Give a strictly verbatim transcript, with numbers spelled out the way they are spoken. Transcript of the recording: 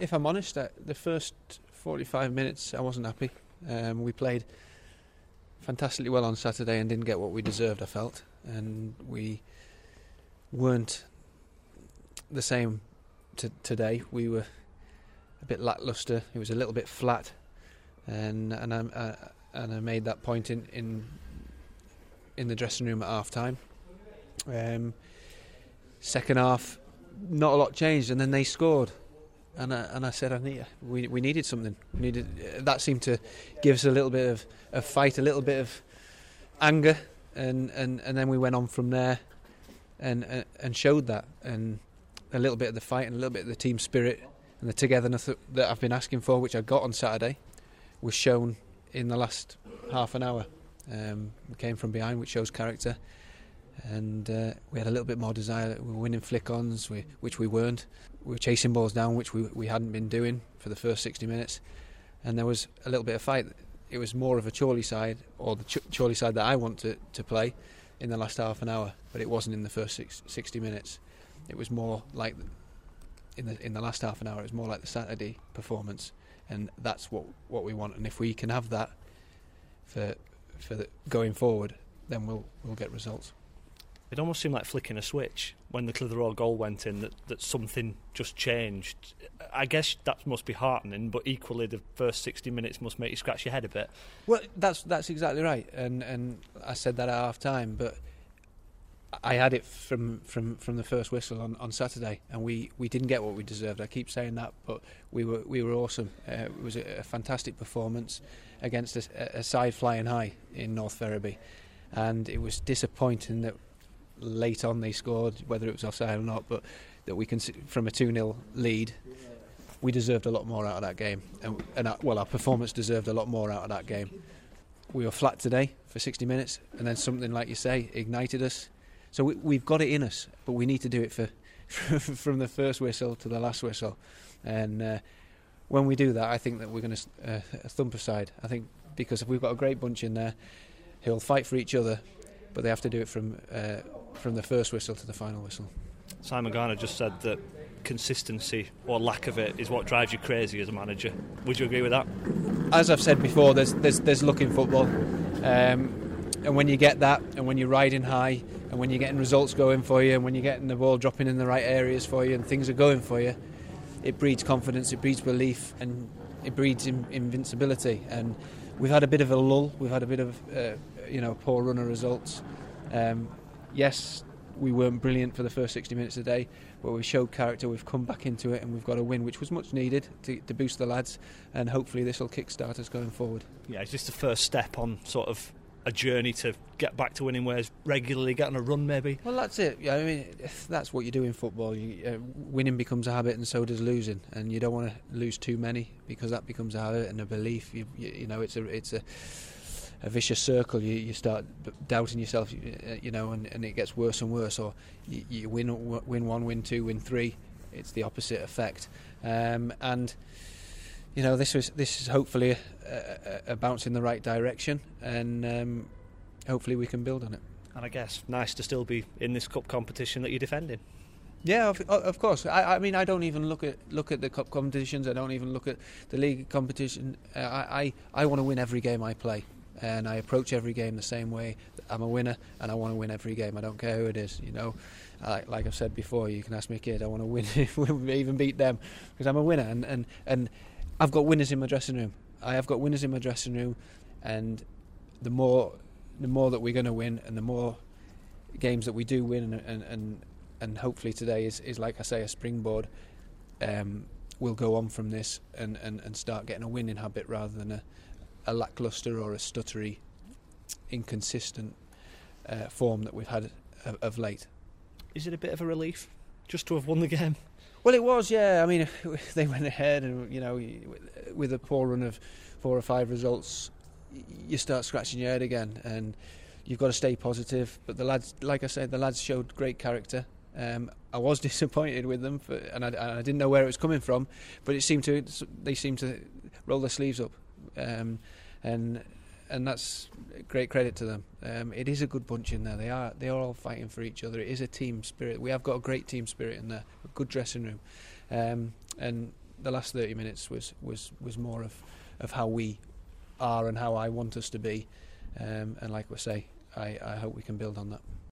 if I'm honest, uh, the first forty-five minutes I wasn't happy. Um, we played fantastically well on Saturday and didn't get what we deserved, I felt. And we weren't the same t- today. We were a bit lacklustre. It was a little bit flat. And and I, uh, and I made that point in, in, in the dressing room at half-time. Um, second half, not a lot changed, and then they scored. And I, and I said, I need, we we needed something. We needed uh, that seemed to give us a little bit of a fight, a little bit of anger, and, and, and then we went on from there, and uh, and showed that, and a little bit of the fight, and a little bit of the team spirit, and the togetherness that I've been asking for, which I got on Saturday, was shown in the last half an hour. Um, we came from behind, which shows character, and uh, we had a little bit more desire. We were winning flick-ons, we, which we weren't. We were chasing balls down, which we we hadn't been doing for the first sixty minutes, and there was a little bit of fight. It was more of a Chorley side, or the Ch- Chorley side that I want to, to play in the last half an hour, but it wasn't in the first six, sixty minutes. It was more like in the in the last half an hour. It was more like the Saturday performance, and that's what what we want. And if we can have that for for the, going forward, then we'll we'll get results. It almost seemed like flicking a switch when the Clitheroe goal went in, that, that something just changed. I guess that must be heartening, but equally the first sixty minutes must make you scratch your head a bit. Well, that's that's exactly right, and and I said that at half time, but I had it from, from, from the first whistle on, on Saturday, and we, we didn't get what we deserved. I keep saying that, but we were we were awesome. Uh, it was a, a fantastic performance against a, a side flying high in North Ferriby, and it was disappointing that late on they scored, whether it was offside or not, but that we can see from a two nil lead, we deserved a lot more out of that game, and, and our, well, our performance deserved a lot more out of that game. We were flat today for sixty minutes, and then something, like you say, ignited us. So we, we've got it in us, but we need to do it for from the first whistle to the last whistle, and uh, when we do that, I think that we're going to uh, thump aside. I think because if we've got a great bunch in there who'll fight for each other, but they have to do it from uh, from the first whistle to the final whistle. Simon Garner just said that consistency, or lack of it, is what drives you crazy as a manager. Would you agree with that? As I've said before, there's there's, there's luck in football, um, and when you get that, and when you're riding high, and when you're getting results going for you, and when you're getting the ball dropping in the right areas for you, and things are going for you, it breeds confidence, it breeds belief, and it breeds in, invincibility. And we've had a bit of a lull, we've had a bit of uh, you know poor run of results. Um, yes, we weren't brilliant for the first sixty minutes a day, but we showed character, we've come back into it, and we've got a win, which was much needed to, to boost the lads, and hopefully this will kick-start us going forward. Yeah, is this the first step on sort of a journey to get back to winning ways, regularly get on a run maybe? Well, that's it. Yeah, I mean, that's what you do in football. You, uh, winning becomes a habit, and so does losing, and you don't want to lose too many, because that becomes a habit and a belief. You, you, you know, it's a it's a a vicious circle. You, you start doubting yourself, you know, and, and it gets worse and worse. Or you, you win, win one, win two, win three. It's the opposite effect. Um, and you know, this was this is hopefully a, a, a bounce in the right direction, and um, hopefully we can build on it. And I guess nice to still be in this cup competition that you're defending. Yeah, of, of course. I, I mean, I don't even look at look at the cup competitions. I don't even look at the league competition. Uh, I, I, I want to win every game I play, and I approach every game the same way. I'm a winner, and I want to win every game. I don't care who it is. You know, like, like I've said before, you can ask me a kid. I want to win, even beat them, because I'm a winner, and, and and I've got winners in my dressing room. I have got winners in my dressing room, and the more the more that we're going to win, and the more games that we do win, and and. and And hopefully today is, is, like I say, a springboard. Um, we'll go on from this and, and, and start getting a winning habit rather than a, a lacklustre or a stuttery, inconsistent uh, form that we've had of, of late. Is it a bit of a relief just to have won the game? Well, it was, yeah. I mean, they went ahead, and you know, with a poor run of four or five results, you start scratching your head again, and you've got to stay positive. But the lads, like I said, the lads showed great character. Um, I was disappointed with them, for, and, I, and I didn't know where it was coming from. But it seemed to they seemed to roll their sleeves up, um, and and that's great credit to them. Um, it is a good bunch in there. They are they are all fighting for each other. It is a team spirit. We have got a great team spirit in there, a good dressing room, um, and the last thirty minutes was was was more of of how we are and how I want us to be, um, and like we say, I, I hope we can build on that.